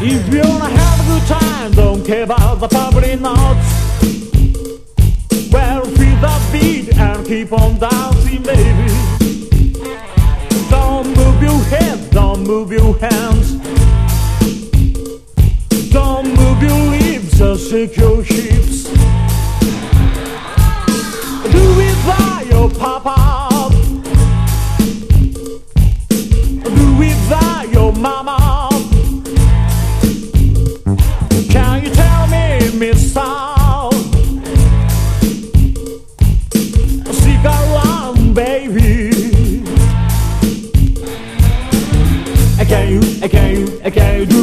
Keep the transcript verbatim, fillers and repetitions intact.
If you wanna have a good time, don't care about the public notes. Well, feel the beat and keep on dancing, baby. Don't move your head, don't move your hands. Don't move your lips or shake your hips. Do it by your papa. Do it by your mama. Can you tell me, mister? Stick around, baby. Can you, can you, can you do